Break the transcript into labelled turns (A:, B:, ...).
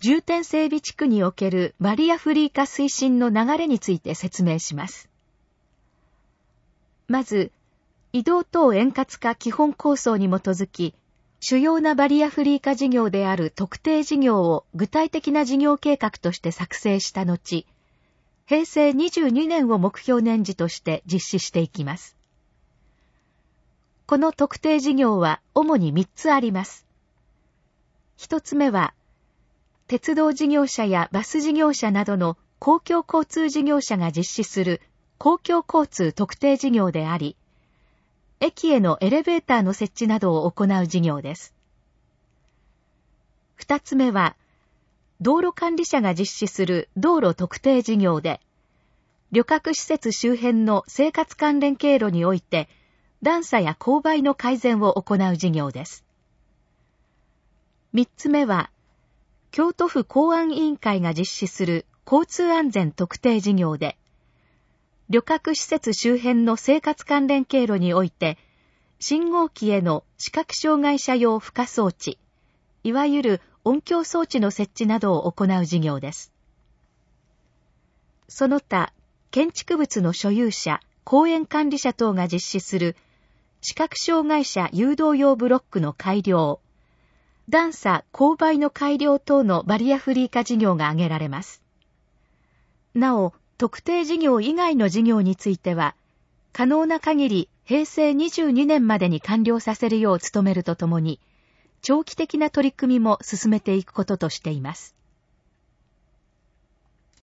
A: 重点整備地区におけるバリアフリー化推進の流れについて説明します。まず、移動等円滑化基本構想に基づき、主要なバリアフリー化事業である特定事業を具体的な事業計画として作成した後、平成22年を目標年次として実施していきます。この特定事業は主に3つあります。1つ目は、鉄道事業者やバス事業者などの公共交通事業者が実施する公共交通特定事業であり、駅へのエレベーターの設置などを行う事業です。2つ目は、道路管理者が実施する道路特定事業で、旅客施設周辺の生活関連経路において、段差や勾配の改善を行う事業です。3つ目は、京都府公安委員会が実施する交通安全特定事業で、旅客施設周辺の生活関連経路において、信号機への視覚障害者用付加装置、いわゆる音響装置の設置などを行う事業です。その他、建築物の所有者、公園管理者等が実施する視覚障害者誘導用ブロックの改良、段差・勾配の改良等のバリアフリー化事業が挙げられます。なお、特定事業以外の事業については、可能な限り平成22年までに完了させるよう努めるとともに、長期的な取り組みも進めていくこととしています。